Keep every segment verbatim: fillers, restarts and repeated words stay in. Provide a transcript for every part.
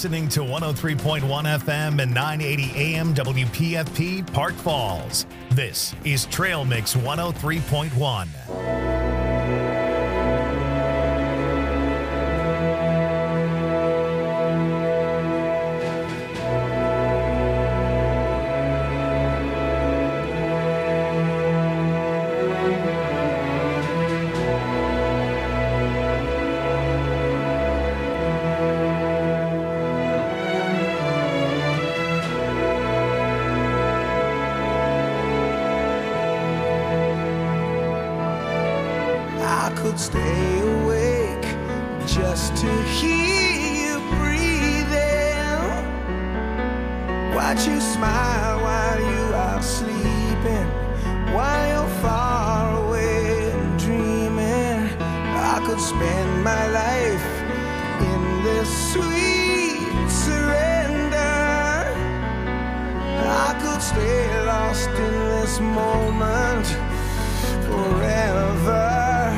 listening to one oh three point one F M and nine eighty A M W P F P Park Falls. This is Trail Mix one oh three point one. Stay awake just to hear you breathing. Watch you smile while you are sleeping, while you're far away and dreaming. I could spend my life in this sweet surrender. I could stay lost in this moment forever.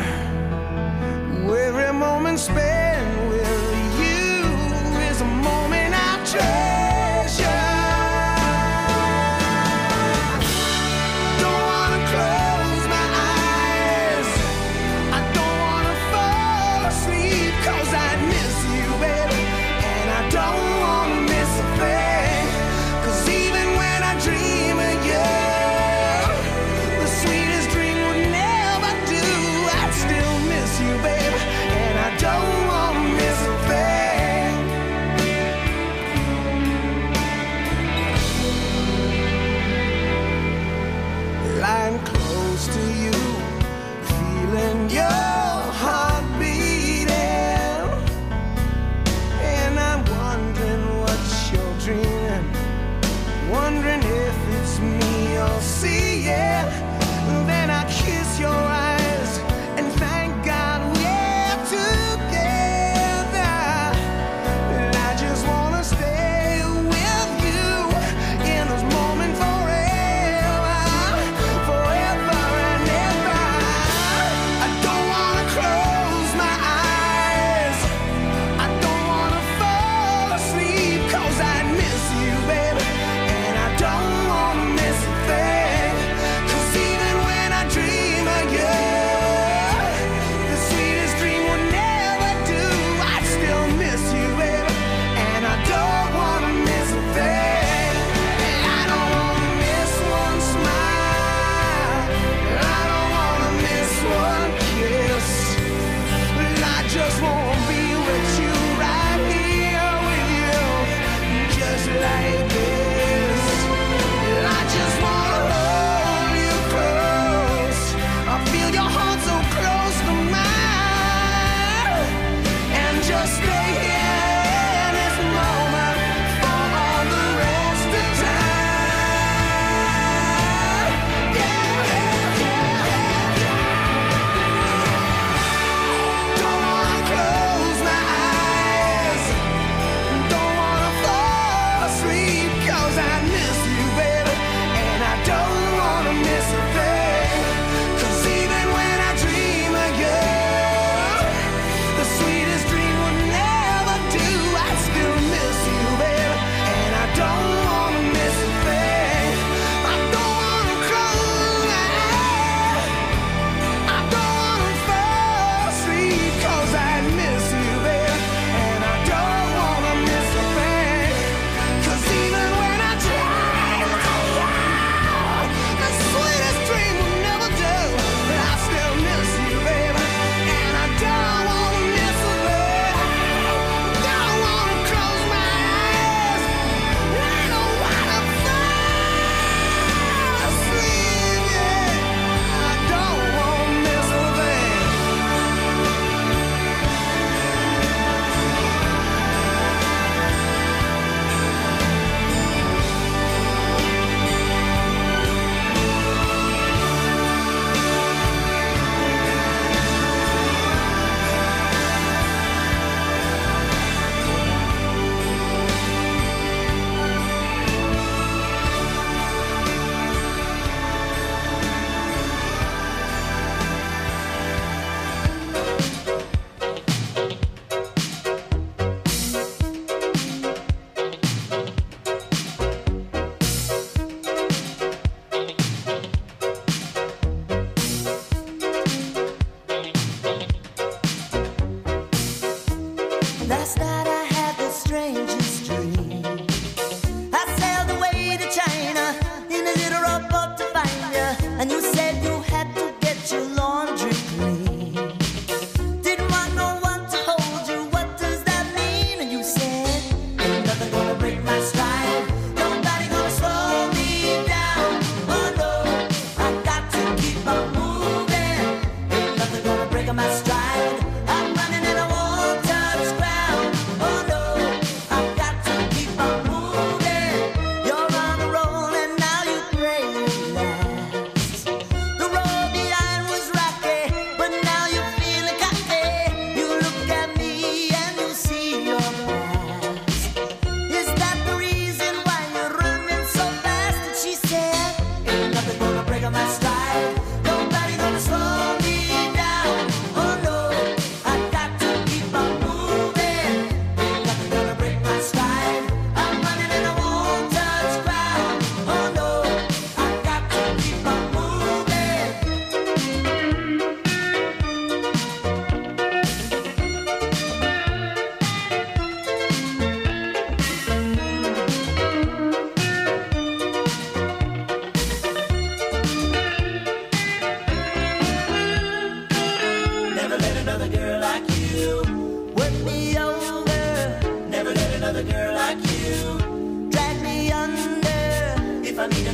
Every moment spent with you is a moment I treasure.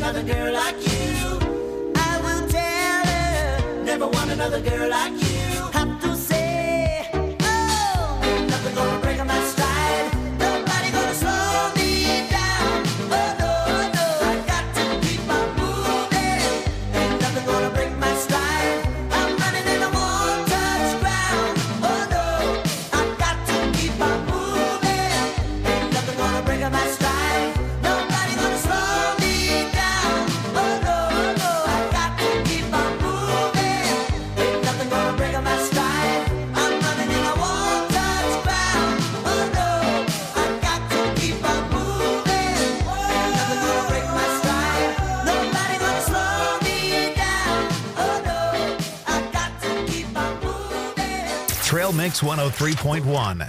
another girl like you. I will tell her, never want another girl like you. Have to say, oh, ain't nothing gonna break my stride. Nobody gonna slow me down. Oh no, no, I got to keep on moving. Ain't nothing gonna break my stride. I'm running in a one-touch ground. Oh no, I got to keep on moving. Ain't nothing gonna break my stride. Nobody gonna slow me down. Oh no, no, I got to keep on moving. Ain't nothing gonna break my stride. I'm running in a one-touch ground. Oh no, I got to keep on moving. Ain't nothing gonna break my stride. Nobody gonna slow me down. Oh no, I got to keep on moving. Trail Mix one oh three point one.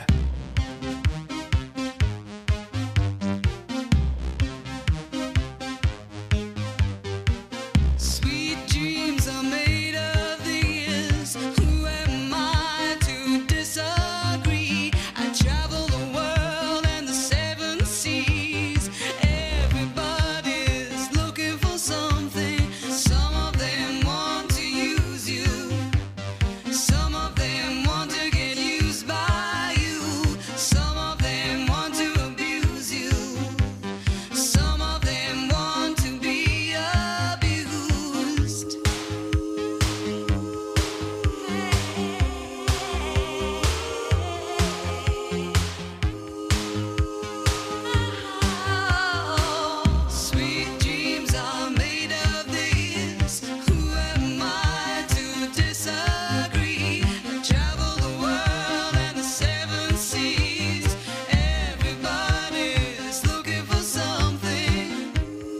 Sweet dreams are made of these. Who am I to disagree? I travel the world and the seven seas. Everybody's looking for something. Some of them want to use you. Some of them want to get used by you. Some of them want to abuse you. Some of them want to be abused. Sweet dreams are made of these. Who am I to disagree? I travel the world and the seven seas. Everybody's looking for something.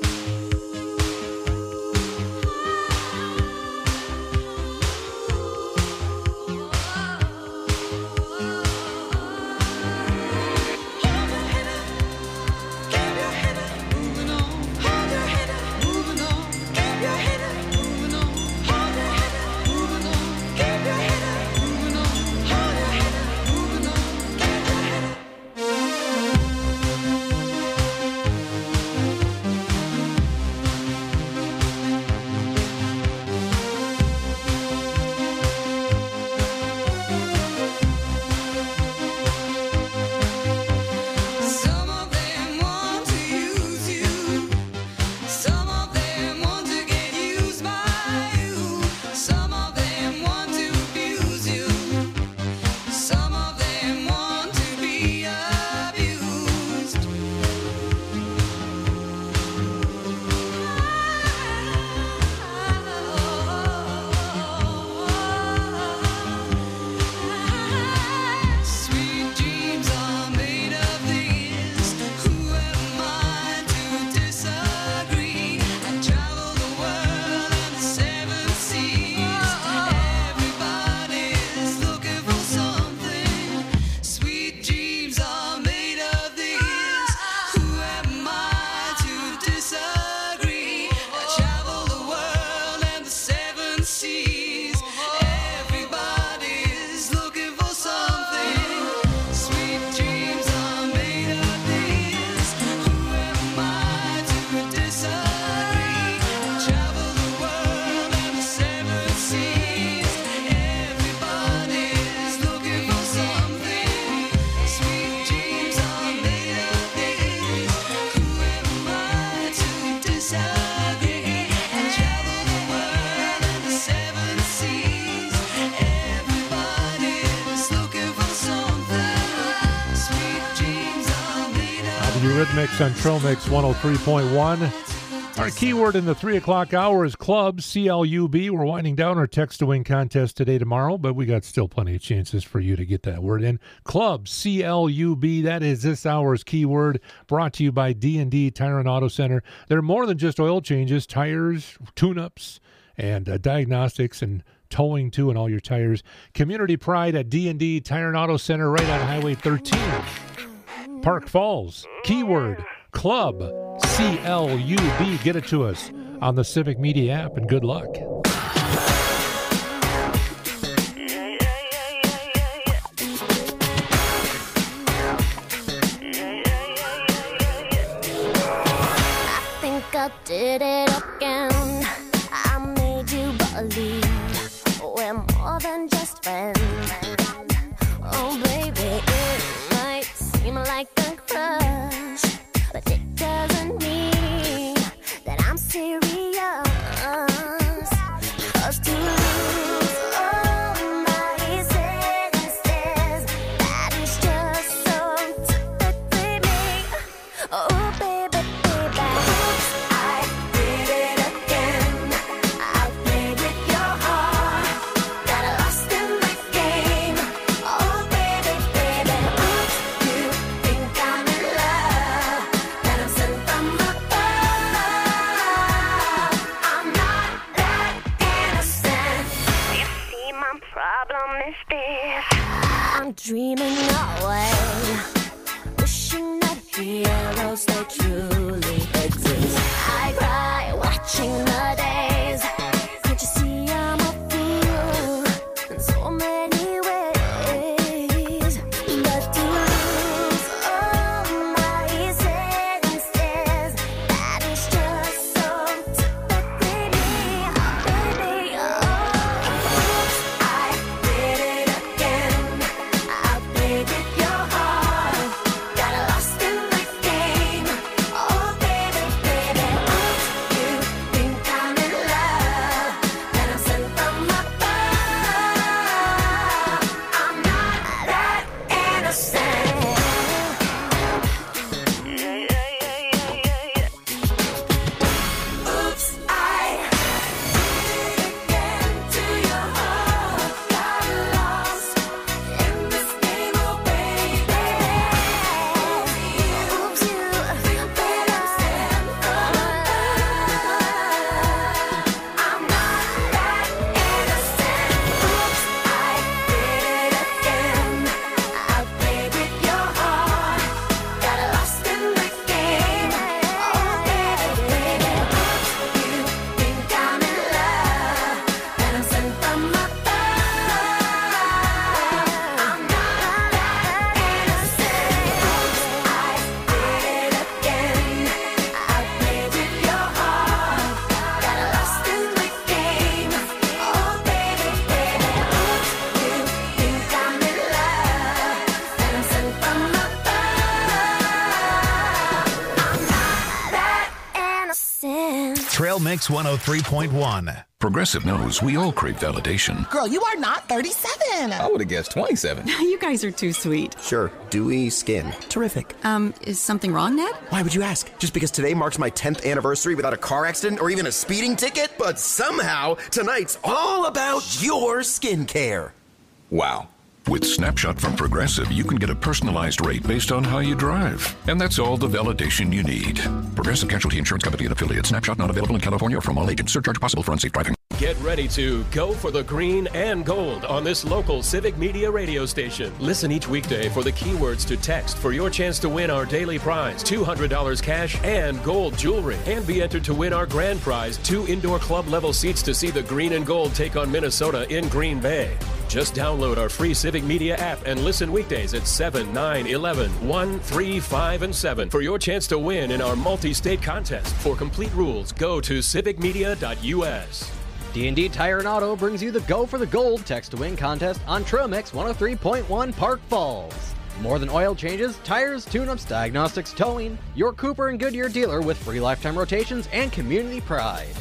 Hold your head up, keep your head up, moving on. Hold your head up, moving on. Keep your head up, moving on. Hold your head up, moving on. Keep your head up, moving on. Hold your head up, moving on. Keep your head up. Some of them want to use you. Some of them want to get used by you. Some of them want to abuse you. Some of them want to be abused. Sweet dreams are made of these. Who am I to disagree? I travel the world and the seven seas. Everybody's looking for something. Sweet dreams are made of these. Who am I to disagree? I travel the world and the seven seas. Everybody's looking for something. Sweet dreams are made of these. Who am I to disagree? I travel the world and the seven seas. Everybody's looking for something. Sweet dreams are made of these. Who am I to disagree? I travel the world and the seven seas. Everybody's looking for something. Sweet dreams are made of Eurythmics on Trail Mix one oh three point one. Our keyword in the three o'clock hour is club, C L U B. We're winding down our text to win contest today, tomorrow, but we got still plenty of chances for you to get that word in. Club, C L U B. That is this hour's keyword, brought to you by D and D Tire and Auto Center. They're more than just oil changes, tires, tune-ups, and uh, diagnostics and towing too, and all your tires. Community pride at D and D Tire and Auto Center, right on Highway thirteen, Park Falls. Keyword club, C L U B. Get it to us on the Civic Media app, and good luck. I think I'll did it again. I made you believe we're more than just friends. Oh baby, it might seem like a crush, but it doesn't mean that I'm serious. 'Cause to lose all my senses, that is just so typically me. Oh baby, baby, I did it again. I played with your heart, got lost in the game. Oh baby, baby, oops, you think I'm in love, that I'm sent from above. I'm not that innocent. You see, my problem is this: I'm dreaming away, wishing that heroes they truly exist. I cry watching the days. Can't you see I'm a fool in so many ways? But to lose all my senses, that is just so typically me. Oh, baby, oh, oops, I did it again. I played with your heart, got lost in the game. Oh baby, baby, oops, you think I'm in love, that I'm sent from above. I'm not that innocent. Yeah, yeah, yeah, yeah, yeah, yeah. Oops, I did it again to your heart, got lost in this game, oh baby. Oops, you think that I'm sent from above. I'm not that innocent. Oops, I did it again. I played with your heart, got lost in the game. Oh baby, baby, oops, you think I'm in love, that I'm sent from above. I'm not that innocent. Oops, I did it again. I played with your heart, got lost in the game. Oh baby, baby, oops, you think I'm in love, that I'm sent from above. I'm not that innocent. Trail Mix one oh three point one. Progressive knows we all crave validation. Girl, you are not thirty-seven. I would have guessed twenty-seven. You guys are too sweet. Sure, dewy skin. Terrific. Um, is something wrong, Ned? Why would you ask? Just because today marks my tenth anniversary without a car accident or even a speeding ticket? But somehow, tonight's all about your skincare. Wow. With Snapshot from Progressive, you can get a personalized rate based on how you drive. And that's all the validation you need. Progressive Casualty Insurance Company and affiliates. Snapshot not available in California or from all agents. Surcharge possible for unsafe driving. Get ready to go for the green and gold on this local Civic Media radio station. Listen each weekday for the keywords to text for your chance to win our daily prize, two hundred dollars cash and gold jewelry. And be entered to win our grand prize, two indoor club level seats to see the green and gold take on Minnesota in Green Bay. Just download our free Civic Media app and listen weekdays at seven, nine, eleven, one, three, five, and seven for your chance to win in our multi-state contest. For complete rules, go to civic media dot U S. D and D Tire and Auto brings you the Go for the Gold Text to Win contest on Trail Mix one oh three point one Park Falls. More than oil changes, tires, tune-ups, diagnostics, towing, your Cooper and Goodyear dealer with free lifetime rotations and community pride.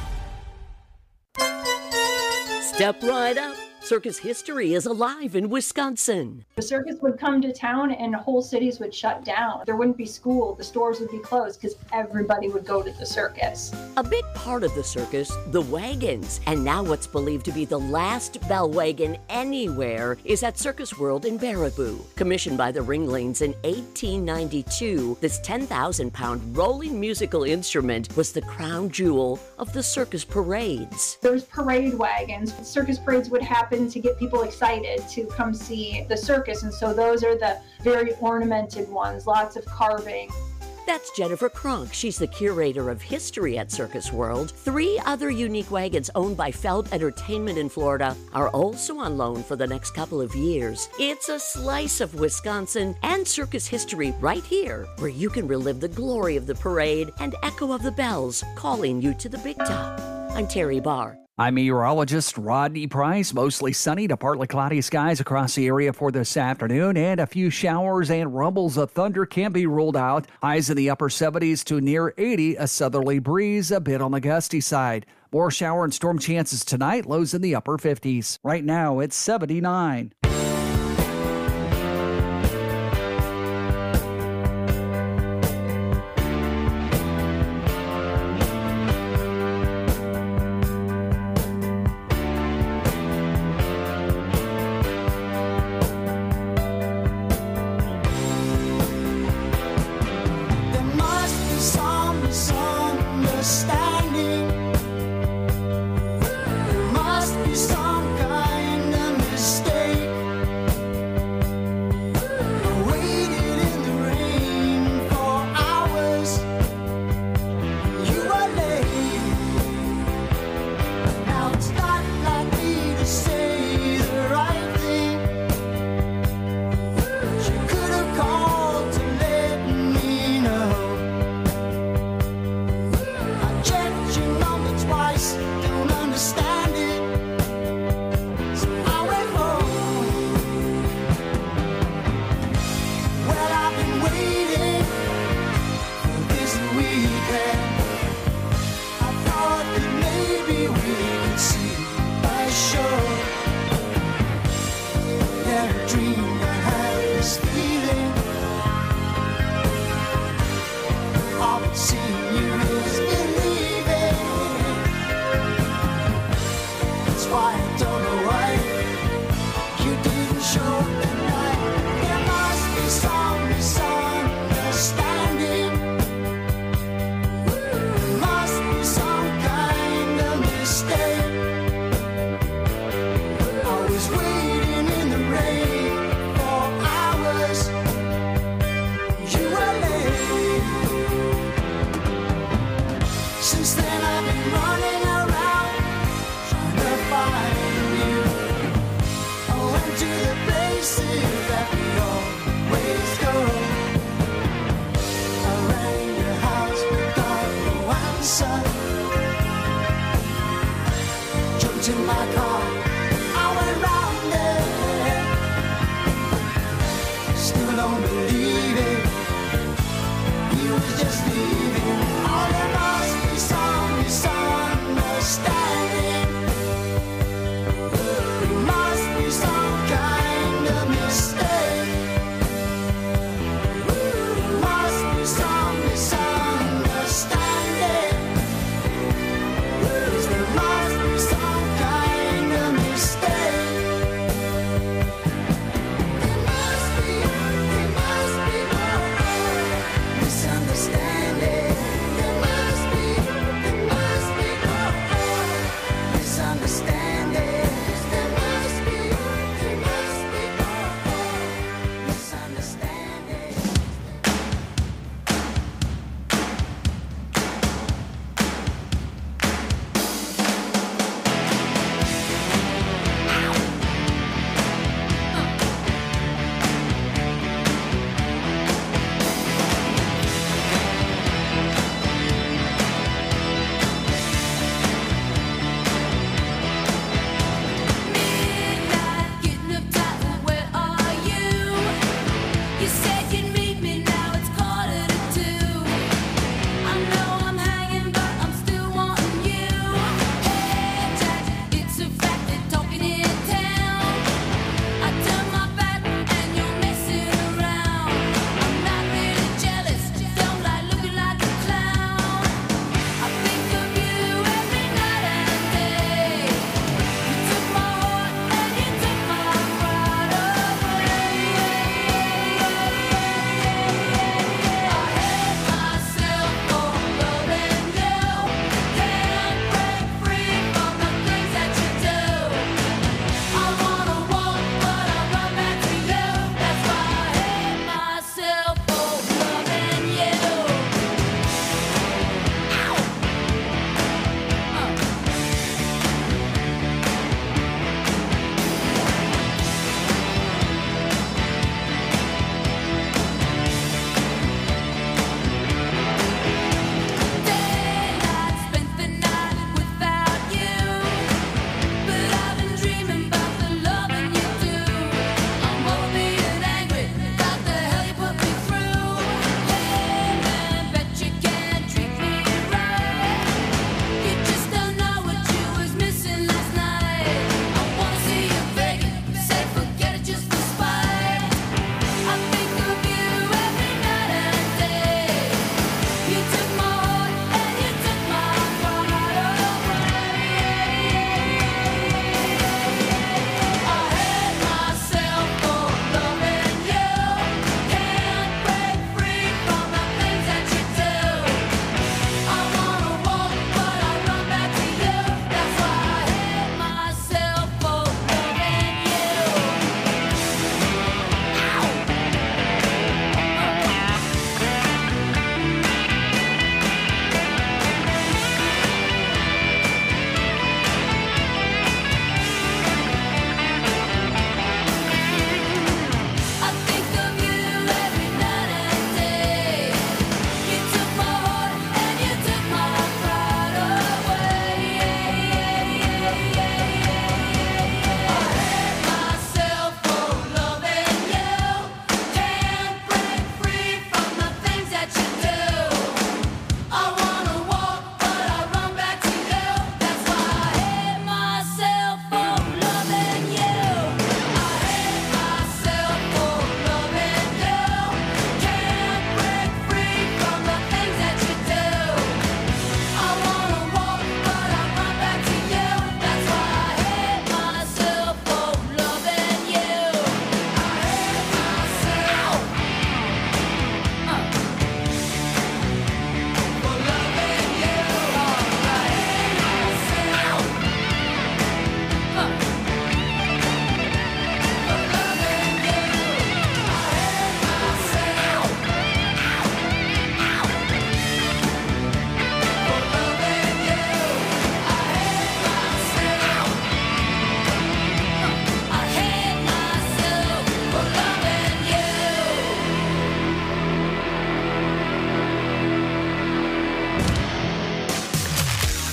Step right up. Circus history is alive in Wisconsin. The circus would come to town and whole cities would shut down. There wouldn't be school, the stores would be closed because everybody would go to the circus. A big part of the circus, the wagons. And now what's believed to be the last bell wagon anywhere is at Circus World in Baraboo. Commissioned by the Ringlings in eighteen ninety-two, this ten thousand pound rolling musical instrument was the crown jewel of the circus parades. There's parade wagons. Circus parades would happen to get people excited to come see the circus, and so those are the very ornamented ones, lots of carving. That's Jennifer Kronk. She's the curator of history at Circus World. Three other unique wagons owned by Felt Entertainment in Florida are also on loan for the next couple of years. It's a slice of Wisconsin and circus history right here, where you can relive the glory of the parade and echo of the bells calling you to the big top. I'm Terry Barr. I'm meteorologist Rodney Price. Mostly sunny to partly cloudy skies across the area for this afternoon, and a few showers and rumbles of thunder can be ruled out. Highs in the upper seventies to near eighty, a southerly breeze a bit on the gusty side. More shower and storm chances tonight, lows in the upper fifties. Right now, it's seventy-nine.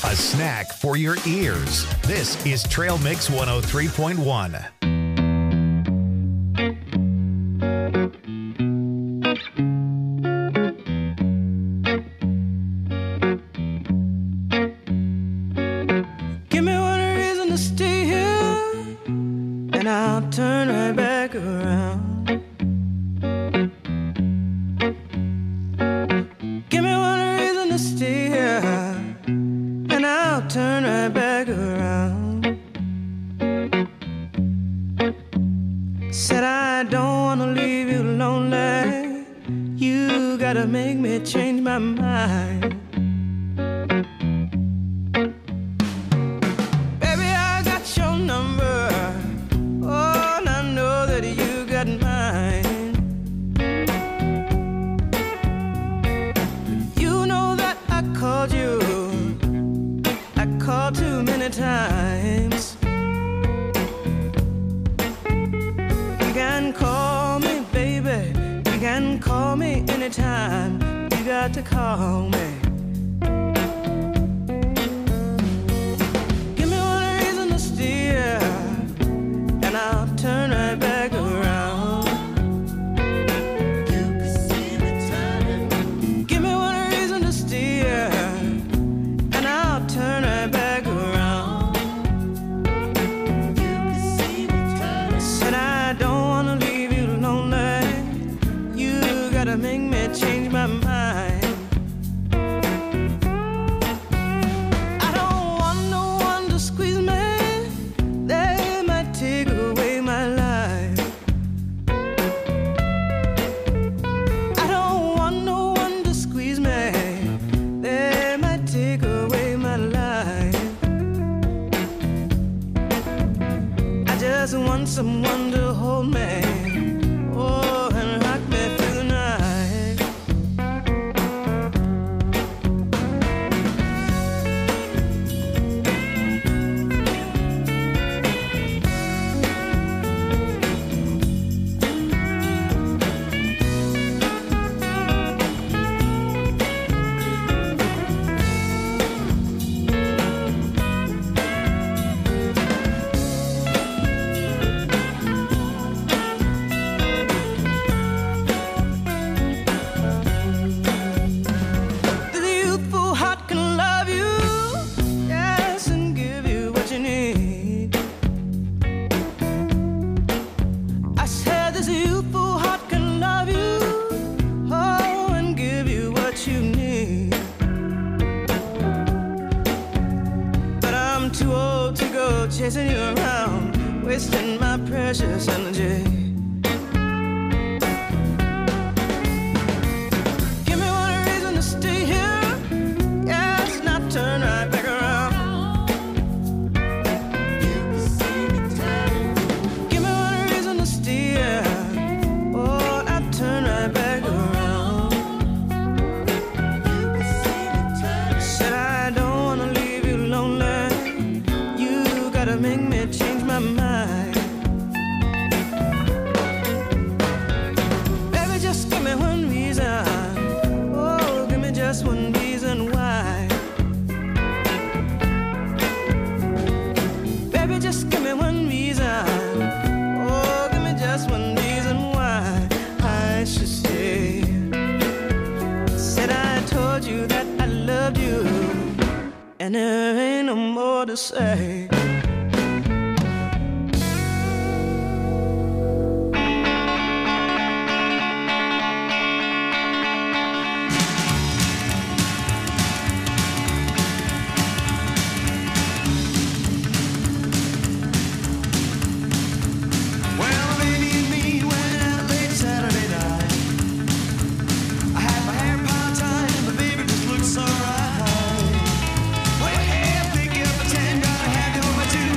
a snack for your ears. This is Trail Mix one oh three point one. Give me one reason to stay here, and I'll turn right back around. Give me one reason to stay here, and I'll turn right back around. Said I don't wanna leave you lonely. You gotta make me change my mind. Baby, I got your number. Oh, and I know that you got mine. You know that I called you. I called too many times. You can call me, baby. You can call me anytime. You got to call me. Give me one reason to steer, and I'll turn right back around. You can see me turning. Give me one reason to steer, and I'll turn right back around. You can see me turning. Said I don't wanna leave you lonely. You gotta make me change my mind. I don't want no one to squeeze me. They might take away my life. I don't want no one to squeeze me. They might take away my life. I just want someone to hold me. Oh, and rock me through the night. The youthful heart can love you, yes, and give you what you need. I said this youthful heart can love you, oh, and give you what you need. But I'm too old to go chasing you around, wasting my precious energy. Give me one reason to stay here, yes, and I'll turn right back around. You can see me turning. Give me one reason to stay here, oh, and I'll turn right back around. You can see me turning. Said I don't wanna leave you lonely. You gotta make me change my mind. Baby, just give me one reason. Oh, give me just one reason why. Baby, just give me one reason. Oh, give me just one reason why I should stay. Said I told you that I loved you, and there ain't no more to say. Well, a lady and me went out late Saturday night. I had my hair part-time, but baby just looked so right. Well, pick up a ten, gotta have you over too.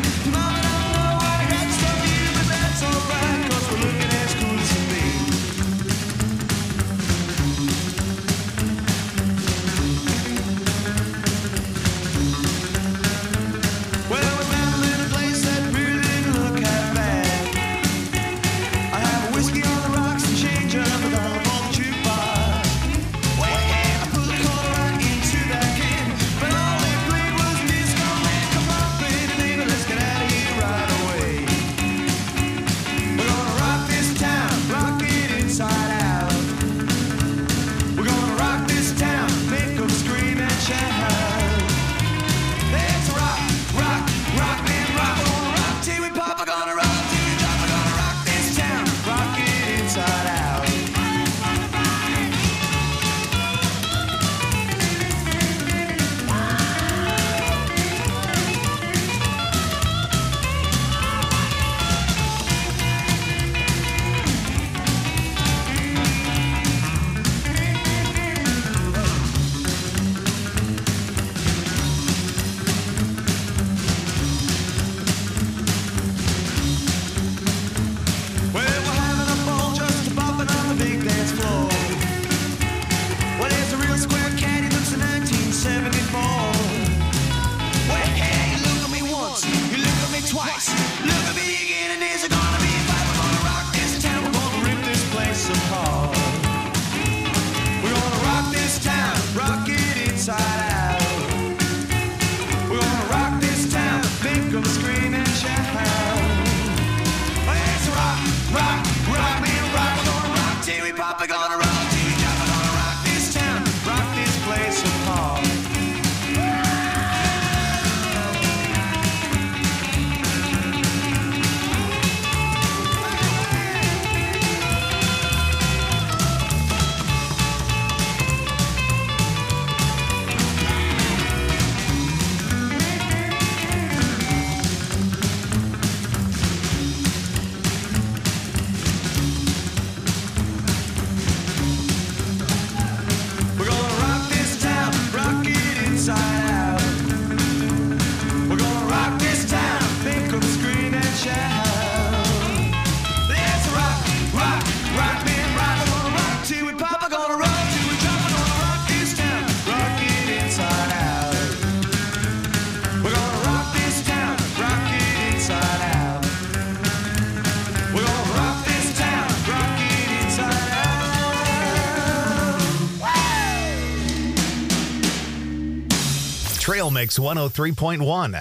Trail Mix one oh three point one.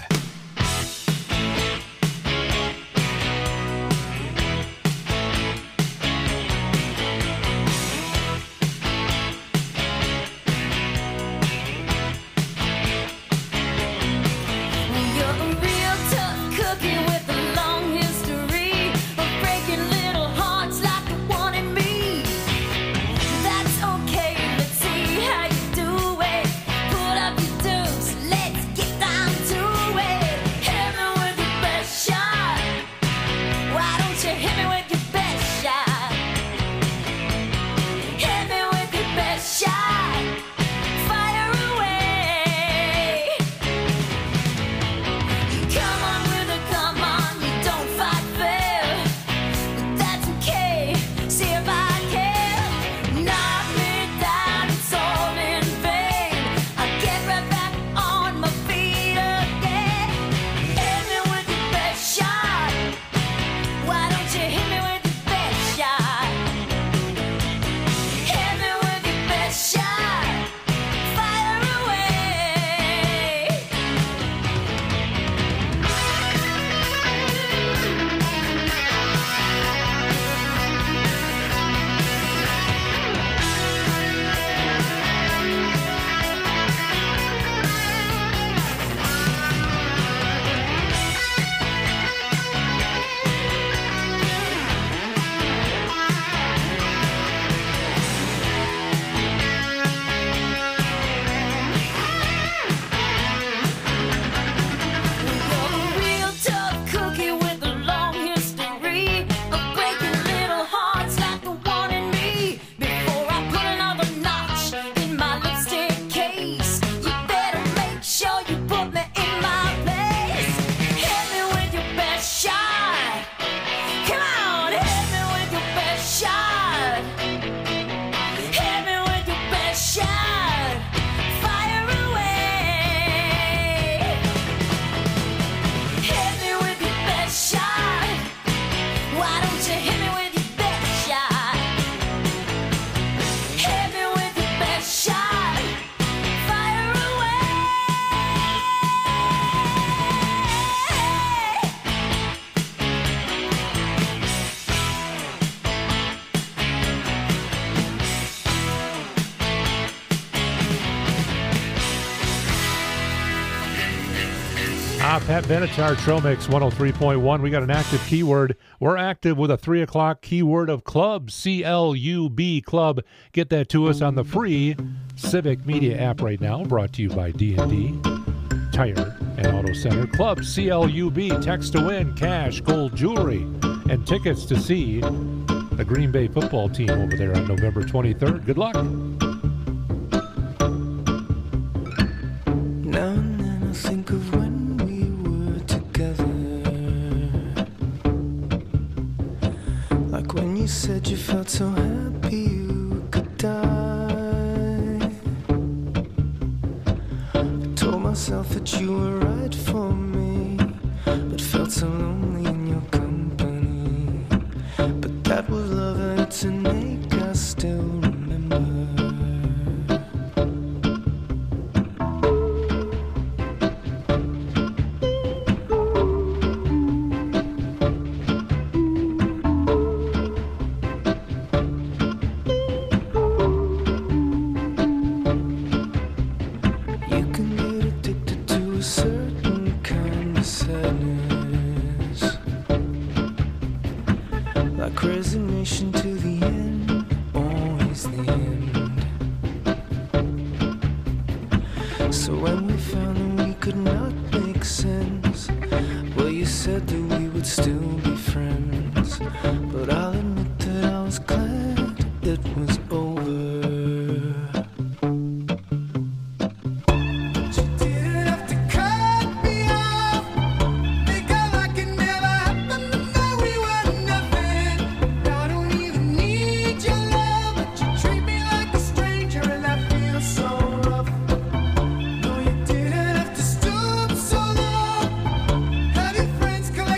Ah, Pat Benatar, Trail Mix one oh three point one. We got an active keyword. We're active with a three o'clock keyword of club, C L U B, club. Get that to us on the free Civic Media app right now, brought to you by D and D, Tire and Auto Center. Club, C L U B, text to win, cash, gold jewelry, and tickets to see the Green Bay football team over there on November twenty-third. Good luck. Now and then I think of when like when you said you felt so happy you could die. I told myself that you were right for me, but felt so lonely in your company. But that was love and it's an ache I still remember. Resignation to the end, always the end. So when we found that we could not make sense, well, you said that we would still be friends. But I'll admit that I was glad it was over. Collect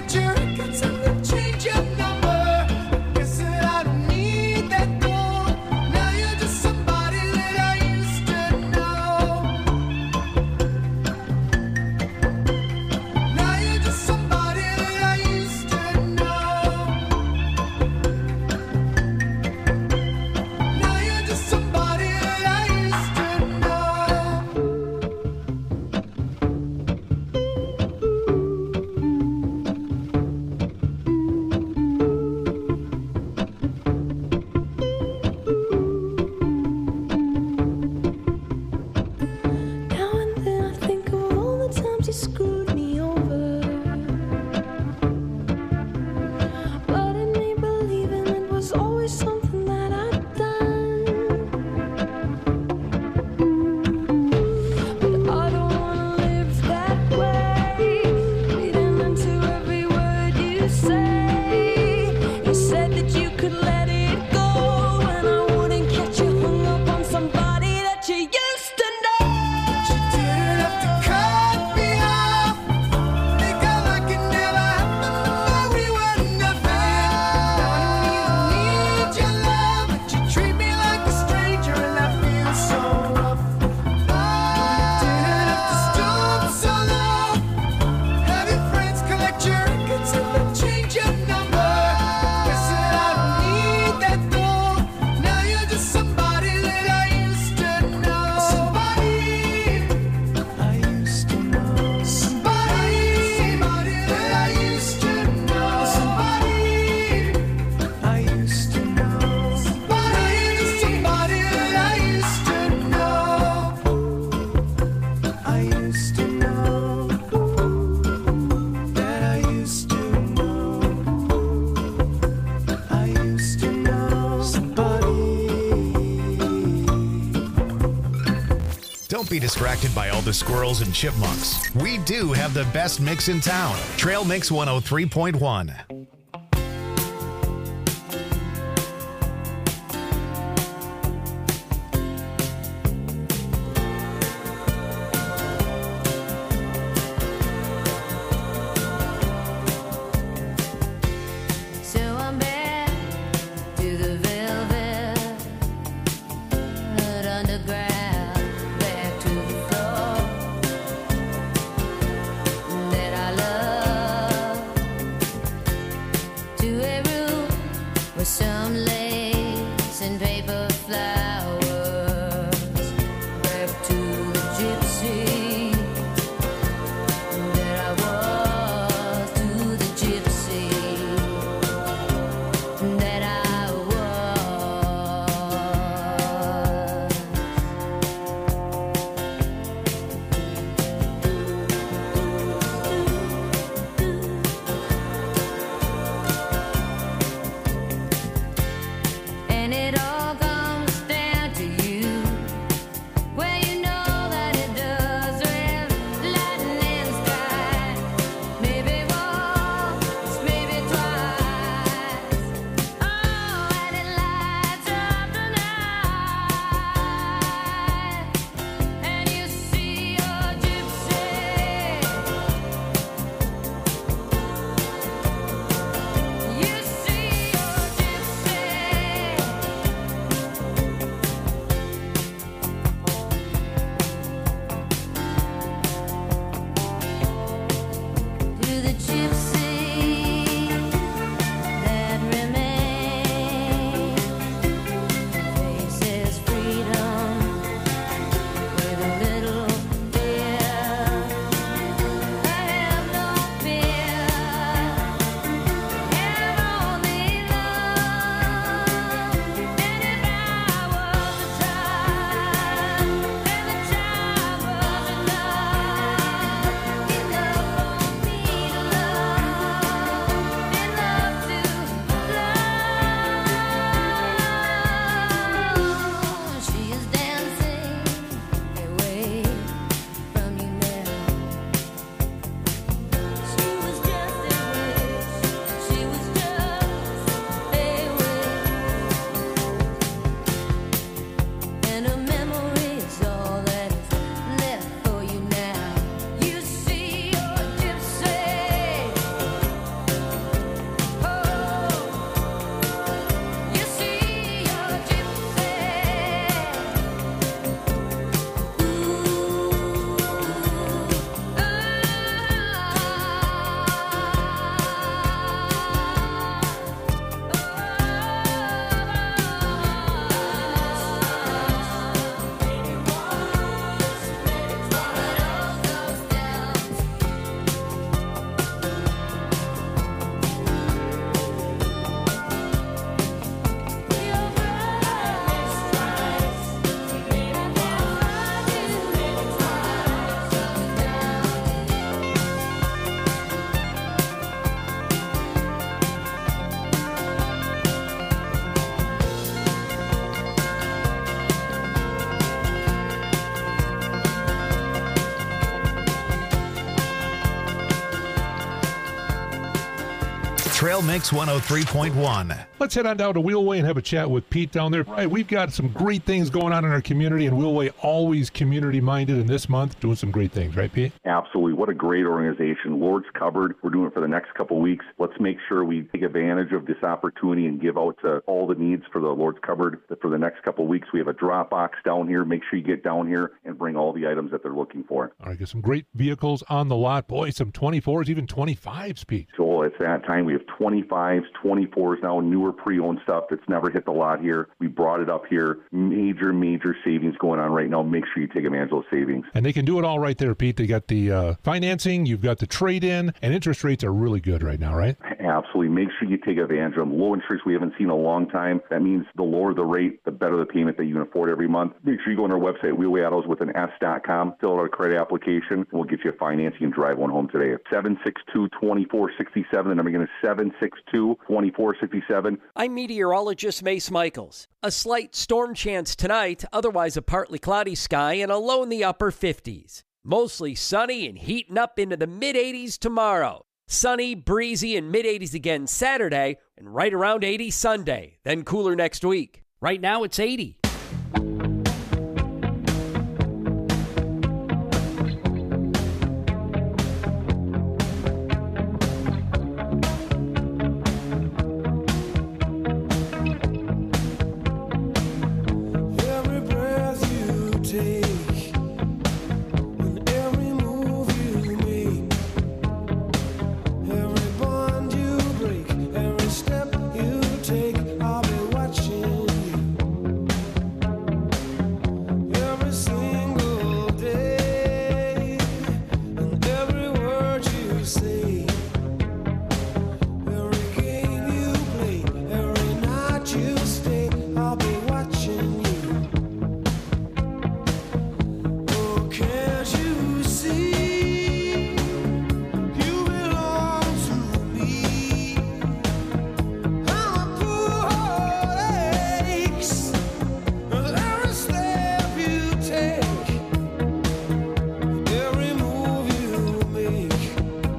be distracted by all the squirrels and chipmunks. We do have the best mix in town. Trail Mix one oh three point one. Trail Mix one oh three point one. Let's head on down to Wheelway and have a chat with Pete down there. Right, we've got some great things going on in our community, and Wheelway always community-minded, and this month doing some great things, right, Pete? Absolutely. What a great organization. Lord's Cupboard, we're doing it for the next couple of weeks. Let's make sure we take advantage of this opportunity and give out to all the needs for the Lord's Cupboard. For the next couple of weeks, we have a drop box down here. Make sure you get down here and bring all the items that they're looking for. All right, got some great vehicles on the lot. Boy, some twenty-fours, even twenty-fives, Pete. So it's that time. We have twenty-fives, twenty-fours now, newer pre-owned stuff that's never hit the lot here. We brought it up here. Major, major savings going on right now. Make sure you take advantage of those savings. And they can do it all right there, Pete. They got the uh, financing, you've got the trade-in, and interest rates are really good right now, right? Absolutely. Make sure you take advantage of them. Low interest we haven't seen in a long time. That means the lower the rate, the better the payment that you can afford every month. Make sure you go on our website, wheelway autos with an S dot com, fill out a credit application, and we'll get you financing and drive one home today. seven six two, two four six seven. The number again is seven six two, two four six seven. I'm meteorologist Mace Michaels. A slight storm chance tonight, otherwise a partly cloudy sky and a low in the upper fifties. Mostly sunny and heating up into the mid-eighties tomorrow. Sunny, breezy, and mid-eighties again Saturday, and right around eighty Sunday. Then cooler next week. Right now it's eighty. Every breath you take, and every move you make, every bond you break, every step you take, I'll be watching you. Every single day, and every word you say, every game you play, every night you stay, I'll be watching you. Oh, can't you see? You belong to me. I'm a poor heart aches with every step you take, every move you make,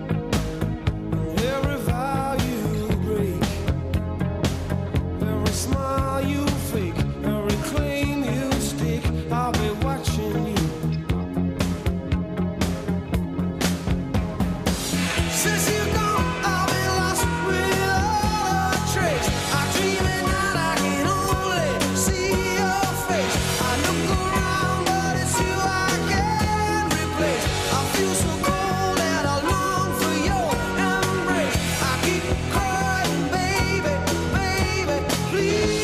every vow you break, every smile you fake, every claim you stake, I'll be watching you. Since you're gone, I'll be lost without a trace. I dream at night, I can only see your face. I look around, but it's you I can't replace. I feel so cold and I long for your embrace. I keep crying, baby, baby, please.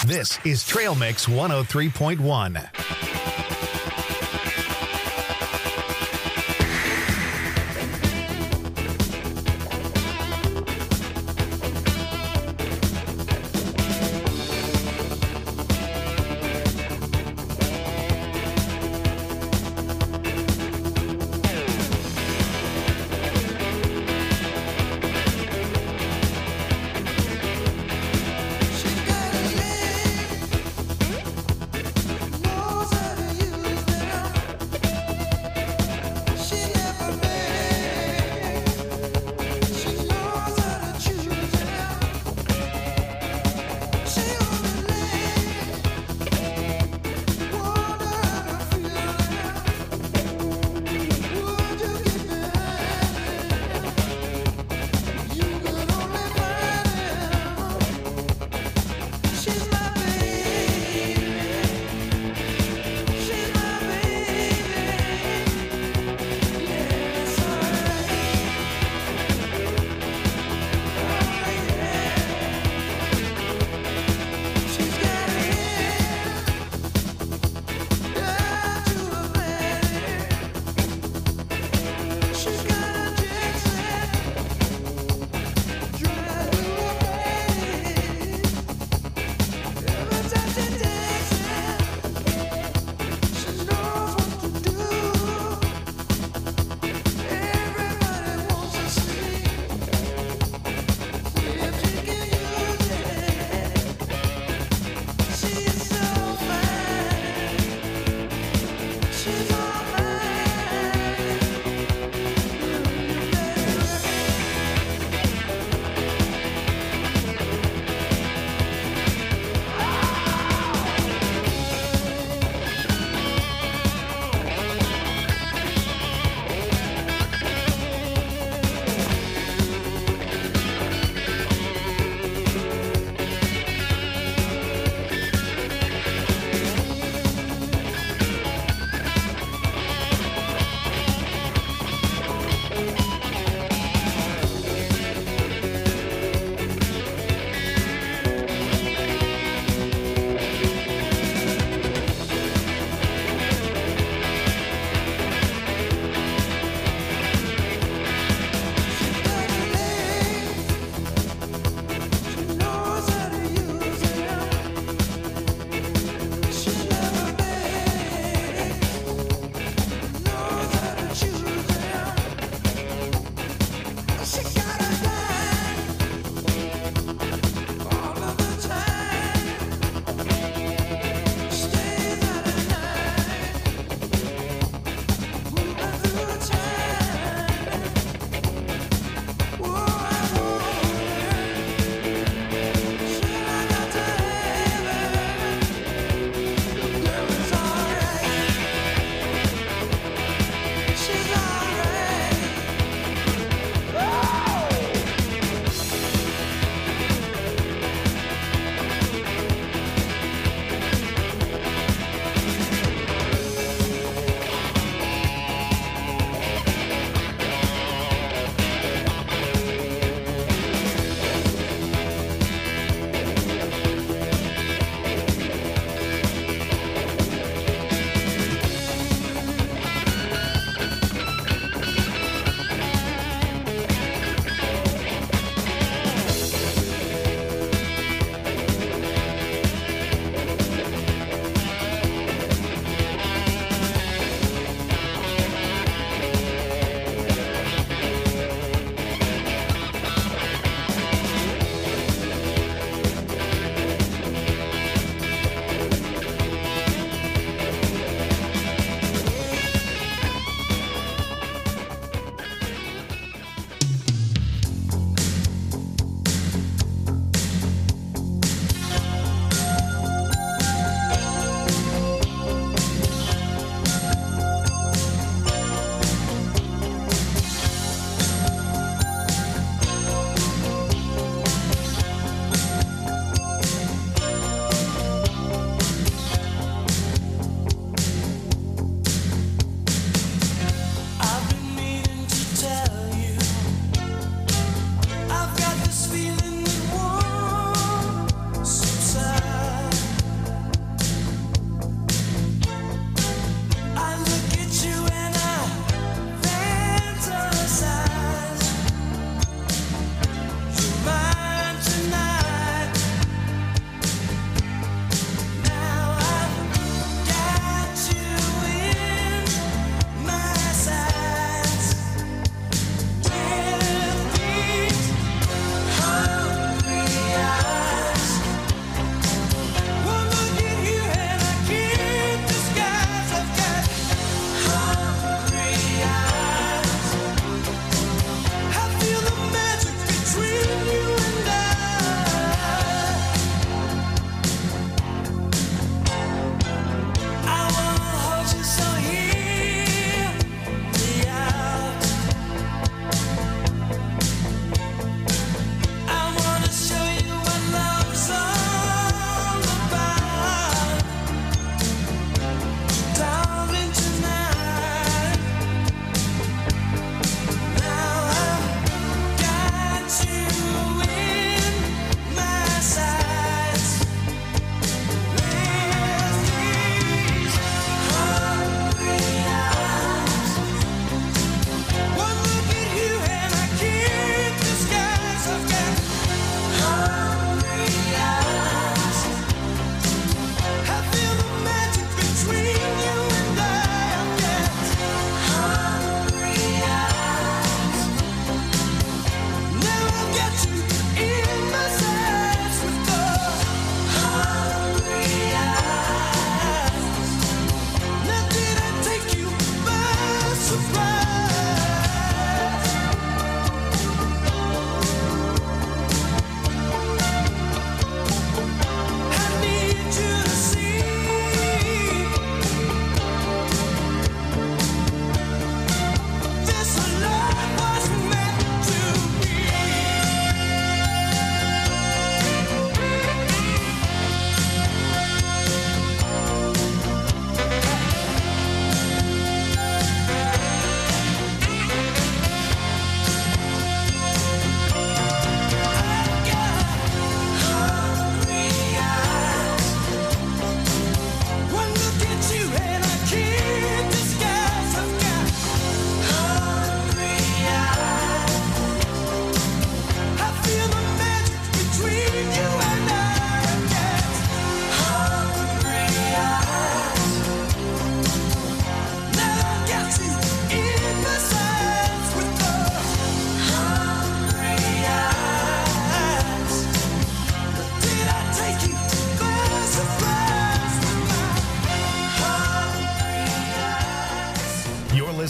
This is Trail Mix one oh three point one.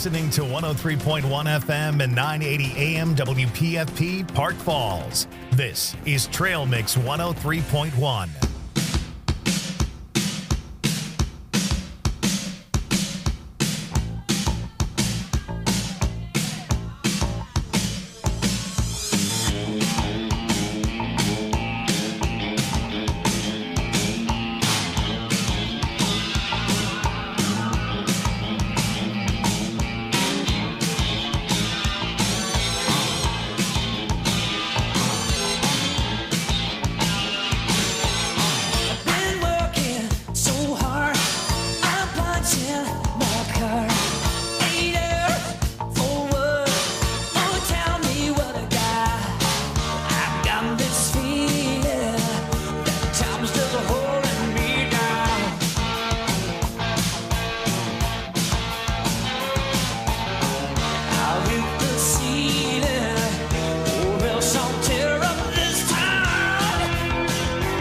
listening to one oh three point one F M and nine eighty A M W P F P Park Falls. This is Trail Mix one oh three point one.